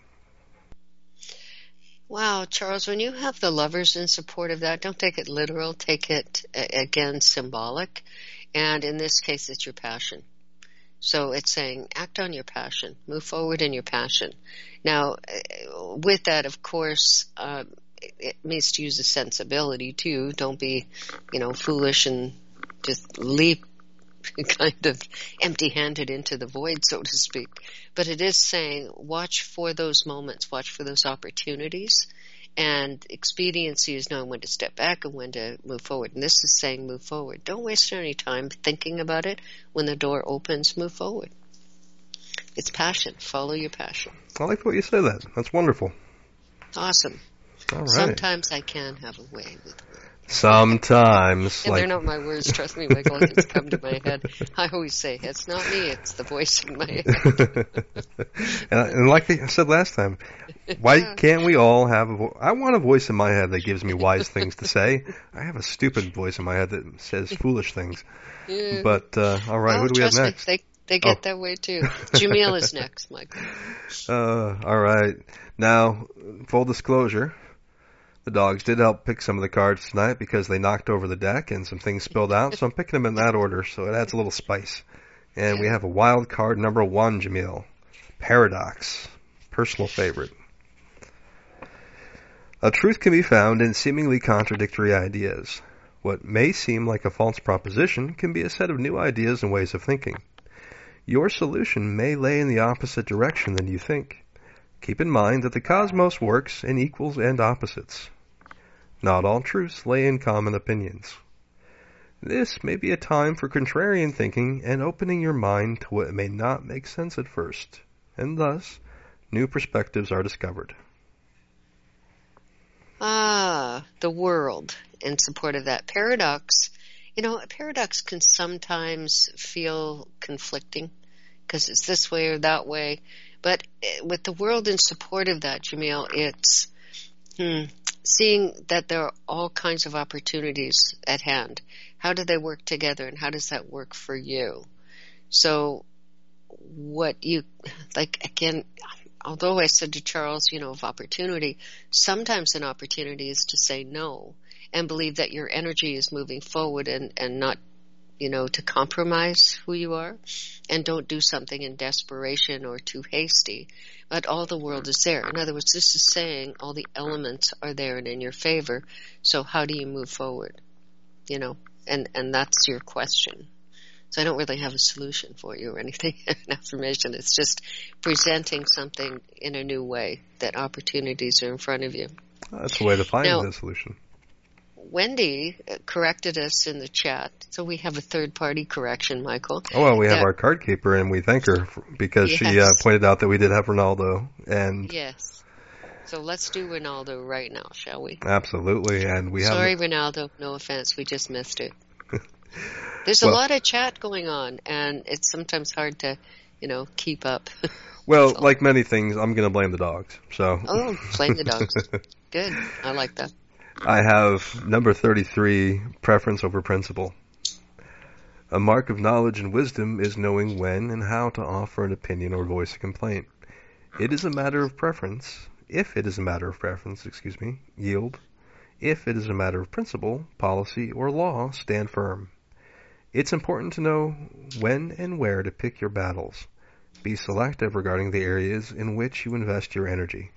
Speaker 4: Wow, Charles, when you have the lovers in support of that, don't take it literal, take it, again, symbolic. And in this case, it's your passion. So it's saying, act on your passion, move forward in your passion. Now, with that, of course, uh, it means to use a sensibility too. Don't be, you know, foolish and just leap kind of empty-handed into the void, so to speak. But it is saying, watch for those moments, watch for those opportunities. And expediency is knowing when to step back and when to move forward. And this is saying move forward. Don't waste any time thinking about it. When the door opens, move forward. It's passion. Follow your passion.
Speaker 3: I like the way you say that. That's wonderful.
Speaker 4: Awesome.
Speaker 3: All right.
Speaker 4: Sometimes I can have a way with words.
Speaker 3: Sometimes.
Speaker 4: And
Speaker 3: like...
Speaker 4: they're not my words, trust me, Michael. It just come to my head. I always say, it's not me, it's the voice in my head.
Speaker 3: and, and like I said last time, why can't we all have a voice? I want a voice in my head that gives me wise things to say. I have a stupid voice in my head that says foolish things.
Speaker 4: Yeah.
Speaker 3: But, uh, all right,
Speaker 4: oh,
Speaker 3: who do we have next?
Speaker 4: Me, they, they get
Speaker 3: oh.
Speaker 4: that way too. Jamil is next, Michael.
Speaker 3: Uh, all right. Now, full disclosure, the dogs did help pick some of the cards tonight because they knocked over the deck and some things spilled out, so I'm picking them in that order, so it adds a little spice. And we have a wild card number one, Jamil. Paradox. Personal favorite. A truth can be found in seemingly contradictory ideas. What may seem like a false proposition can be a set of new ideas and ways of thinking. Your solution may lay in the opposite direction than you think. Keep in mind that the cosmos works in equals and opposites. Not all truths lay in common opinions. This may be a time for contrarian thinking and opening your mind to what may not make sense at first, and thus, new perspectives are discovered.
Speaker 4: Ah, the world in support of that. Paradox, you know, a paradox can sometimes feel conflicting because it's this way or that way. But with the world in support of that, Jamil, it's hmm, seeing that there are all kinds of opportunities at hand. How do they work together, and how does that work for you? So what you, like, again, although I said to Charles, you know, of opportunity, sometimes an opportunity is to say no and believe that your energy is moving forward and, and not, you know, to compromise who you are, and don't do something in desperation or too hasty. But all the world is there. In other words, this is saying all the elements are there and in your favor. So how do you move forward? You know, and, and that's your question. So I don't really have a solution for you or anything, an affirmation. It's just presenting something in a new way, that opportunities are in front of you.
Speaker 3: That's a way to find
Speaker 4: now,
Speaker 3: the solution.
Speaker 4: Wendy corrected us in the chat, so we have a third-party correction, Michael.
Speaker 3: Oh, well, we have
Speaker 4: that,
Speaker 3: our card keeper, and we thank her for, because
Speaker 4: yes.
Speaker 3: she uh, pointed out that we did have Ronaldo. And
Speaker 4: yes. So let's do Ronaldo right now, shall we?
Speaker 3: Absolutely, and we have.
Speaker 4: Sorry, Ronaldo. No offense, we just missed it. There's
Speaker 3: well,
Speaker 4: a lot of chat going on, and it's sometimes hard to, you know, keep up.
Speaker 3: Well, so. Like many things, I'm going to blame the dogs. So.
Speaker 4: Oh, blame the dogs. Good. I like that.
Speaker 3: I have number thirty-three, preference over principle. A mark of knowledge and wisdom is knowing when and how to offer an opinion or voice a complaint. It is a matter of preference. If it is a matter of preference, excuse me, yield. If it is a matter of principle, policy, or law, stand firm. It's important to know when and where to pick your battles. Be selective regarding the areas in which you invest your energy.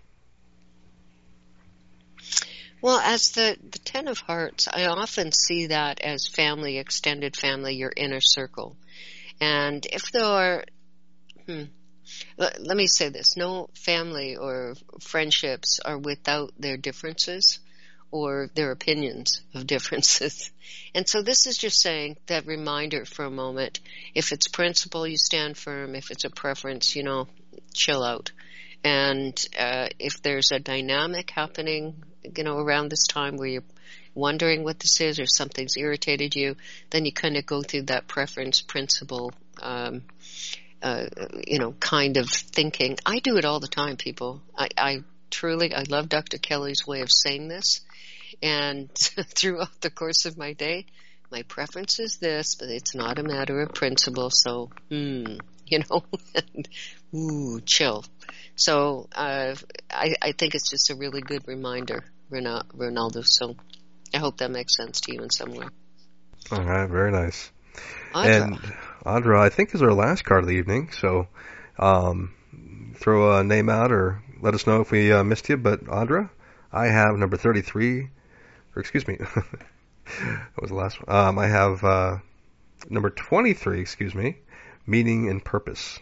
Speaker 4: Well, as the, the Ten of Hearts, I often see that as family, extended family, your inner circle. And if there are, hmm, let, let me say this, no family or friendships are without their differences or their opinions of differences. And so this is just saying that reminder for a moment. If it's principle, you stand firm. If it's a preference, you know, chill out. And uh, if there's a dynamic happening, you know, around this time where you're wondering what this is or something's irritated you, then you kind of go through that preference principle, um, uh, you know, kind of thinking. I do it all the time, people. I, I truly, I love Doctor Kelly's way of saying this. And throughout the course of my day, my preference is this, but it's not a matter of principle. So, hmm, you know, ooh, chill. So uh, I, I think it's just a really good reminder, Ronaldo. So I hope that makes sense to you in some way.
Speaker 3: All right, very nice.
Speaker 4: Audra.
Speaker 3: And Audra, I think, is our last card of the evening. So um, throw a name out or let us know if we uh, missed you. But Audra, I have number thirty-three. Or excuse me, that was the last one. Um, I have uh, number twenty-three, excuse me, meaning and purpose.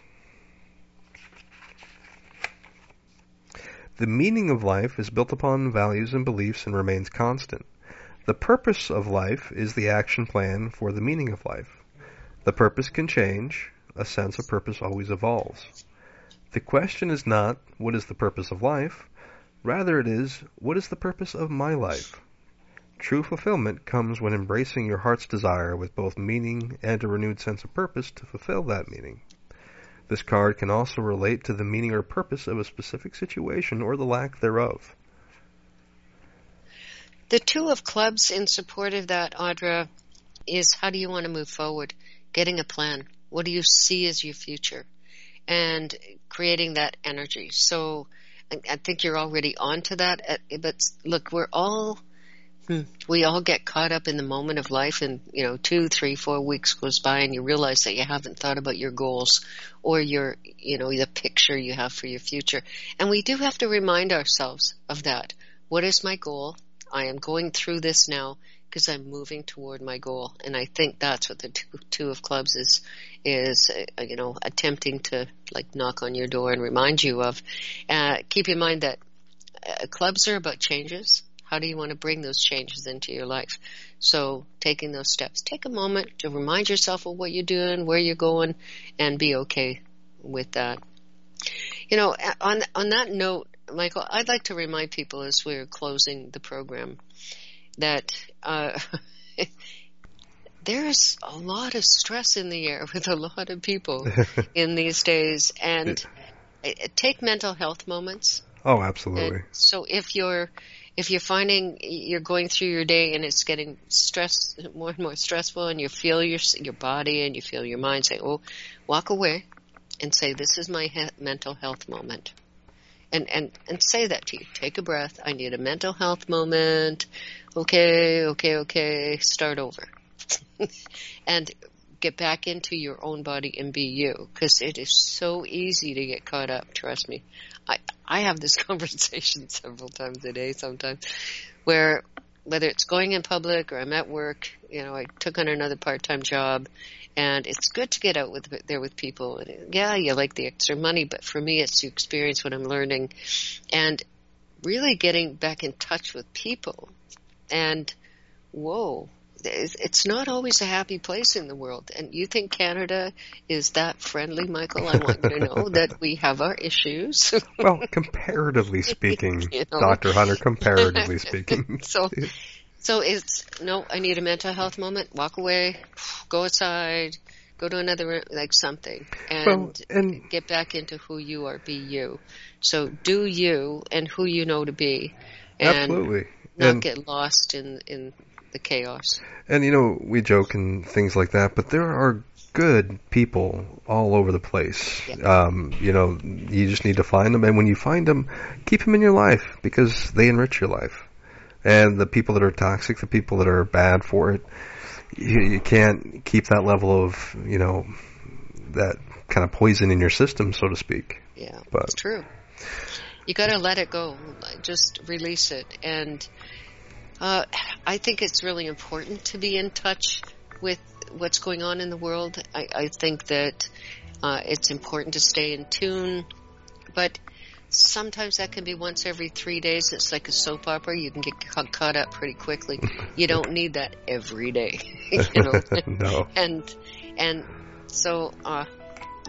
Speaker 3: The meaning of life is built upon values and beliefs and remains constant. The purpose of life is the action plan for the meaning of life. The purpose can change. A sense of purpose always evolves. The question is not, what is the purpose of life? Rather it is, what is the purpose of my life? True fulfillment comes when embracing your heart's desire with both meaning and a renewed sense of purpose to fulfill that meaning. This card can also relate to the meaning or purpose of a specific situation or the lack thereof.
Speaker 4: The Two of Clubs in support of that, Audra, is how do you want to move forward? Getting a plan. What do you see as your future? And creating that energy. So I think you're already on to that. But look, we're all... We all get caught up in the moment of life, and, you know, two, three, four weeks goes by and you realize that you haven't thought about your goals or your, you know, the picture you have for your future. And we do have to remind ourselves of that. What is my goal? I am going through this now because I'm moving toward my goal. And I think that's what the two, two of clubs is, is, uh, you know, attempting to, like, knock on your door and remind you of. Uh, keep in mind that uh, clubs are about changes. How do you want to bring those changes into your life? So taking those steps. Take a moment to remind yourself of what you're doing, where you're going, and be okay with that. You know, on on that note, Michael, I'd like to remind people as we're closing the program that uh, there's a lot of stress in the air with a lot of people in these days. And take mental health moments.
Speaker 3: Oh, absolutely.
Speaker 4: And so if you're If you're finding you're going through your day and it's getting stress more and more stressful, and you feel your your body and you feel your mind say, "Oh, walk away," and say, "This is my he- mental health moment," and and and say that to you. Take a breath. I need a mental health moment. Okay, okay, okay. Start over, and get back into your own body and be you, because it is so easy to get caught up. Trust me. I, I have this conversation several times a day sometimes, where whether it's going in public or I'm at work, you know, I took on another part-time job, and it's good to get out with there with people. And yeah, you like the extra money, but for me it's to experience what I'm learning and really getting back in touch with people. And whoa, it's not always a happy place in the world. And you think Canada is that friendly, Michael? I want you to know that we have our issues.
Speaker 3: Well, comparatively speaking,
Speaker 4: you know?
Speaker 3: Doctor Hunter, comparatively speaking.
Speaker 4: so, so it's, no, I need a mental health moment. Walk away, go outside, go to another, like something, and,
Speaker 3: well, and
Speaker 4: get back into who you are, be you. So do you and who you know to be. And
Speaker 3: absolutely.
Speaker 4: Not
Speaker 3: and,
Speaker 4: get lost in, in the chaos.
Speaker 3: And, you know, we joke and things like that, but there are good people all over the place.
Speaker 4: Yeah.
Speaker 3: Um, you know, you just need to find them, and when you find them, keep them in your life, because they enrich your life. And the people that are toxic, the people that are bad for it, you, you can't keep that level of, you know, that kind of poison in your system, so to speak.
Speaker 4: Yeah,
Speaker 3: but,
Speaker 4: it's true. You got to let it go. Just release it. And uh, I think it's really important to be in touch with what's going on in the world. I, I think that uh, it's important to stay in tune, but sometimes that can be once every three days. It's like a soap opera. You can get ca- caught up pretty quickly. You don't need that every day, you know.
Speaker 3: No.
Speaker 4: And and so, uh,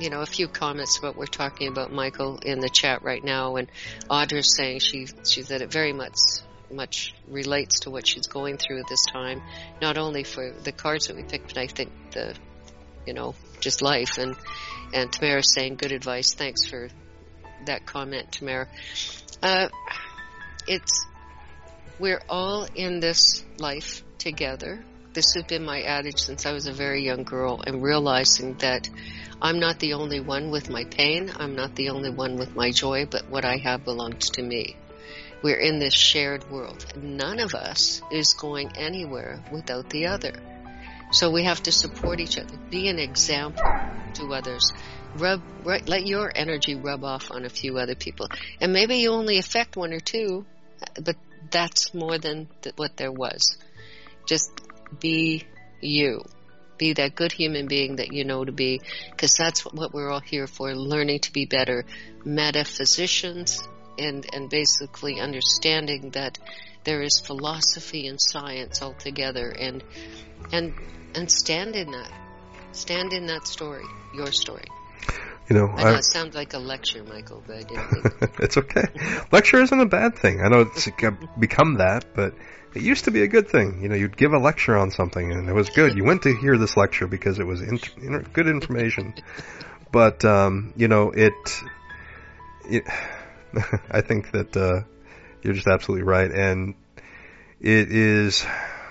Speaker 4: you know, a few comments about what we're talking about, Michael, in the chat right now. And Audra's saying she, she that it very much, much relates to what she's going through at this time, not only for the cards that we picked, but I think the, you know, just life. And, and Tamara's saying good advice. Thanks for that comment, Tamara. Uh, it's, we're all in this life together. This has been my adage since I was a very young girl, and realizing that I'm not the only one with my pain, I'm not the only one with my joy, but what I have belongs to me. We're in this shared world. None of us is going anywhere without the other. So we have to support each other, be an example to others. Rub, right, let your energy rub off on a few other people. And maybe you only affect one or two, but that's more than th- what there was. Just be you. Be that good human being that you know to be, because that's what we're all here for, learning to be better metaphysicians and, and basically understanding that there is philosophy and science all together, and and and stand in that. Stand in that story, your story.
Speaker 3: You know,
Speaker 4: I know
Speaker 3: I,
Speaker 4: it sounds like a lecture, Michael, but I didn't mean
Speaker 3: it's okay. Lecture isn't a bad thing. I know it's become that, but it used to be a good thing. You know, you'd give a lecture on something, and it was good. You went to hear this lecture because it was in, in, good information. But, um, you know, it, it I think that uh, you're just absolutely right. And it is,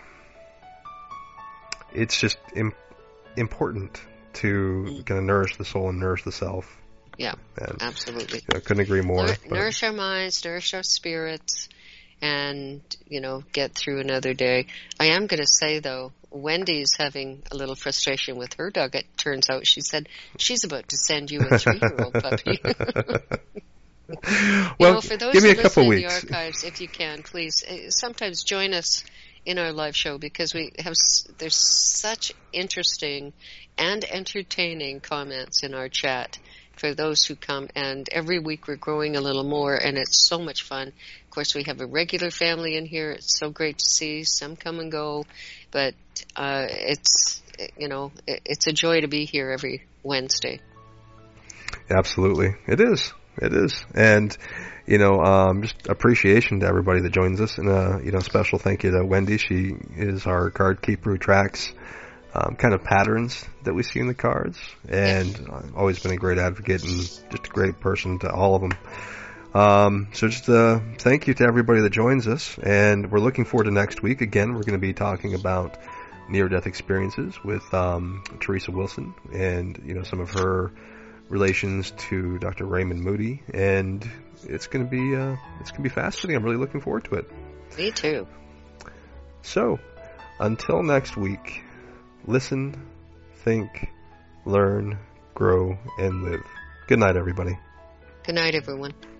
Speaker 3: it's just im- important to kind of nourish the soul and nourish the self.
Speaker 4: Yeah,
Speaker 3: and,
Speaker 4: absolutely.
Speaker 3: I couldn't agree more.
Speaker 4: Nour-
Speaker 3: but.
Speaker 4: Nourish our minds, nourish our spirits, and, you know, get through another day. I am going to say, though, Wendy's having a little frustration with her dog. It turns out she said she's about to send you a three-year-old puppy.
Speaker 3: Well,
Speaker 4: you know, for those
Speaker 3: give me
Speaker 4: who
Speaker 3: a couple
Speaker 4: listen in
Speaker 3: weeks.
Speaker 4: the archives, if you can, please, uh, sometimes join us in our live show, because we have s- there's such interesting and entertaining comments in our chat for those who come, and every week we're growing a little more, and it's so much fun. Of course, we have a regular family in here. It's so great to see. Some come and go, but uh, it's, you know, it, it's a joy to be here every Wednesday.
Speaker 3: Absolutely. It is. It is. And, you know, um, just appreciation to everybody that joins us, and, uh, you know, special thank you to Wendy. She is our card keeper who tracks um, kind of patterns that we see in the cards, and yeah. always been a great advocate and just a great person to all of them. Um, so just uh, thank you to everybody that joins us, and we're looking forward to next week. Again, we're going to be talking about near-death experiences with um, Teresa Wilson, and, you know, some of her relations to Doctor Raymond Moody, and it's going to be uh, it's going to be fascinating. I'm really looking forward to it.
Speaker 4: Me too.
Speaker 3: So, until next week, listen, think, learn, grow, and live. Good night, everybody.
Speaker 4: Good night, everyone.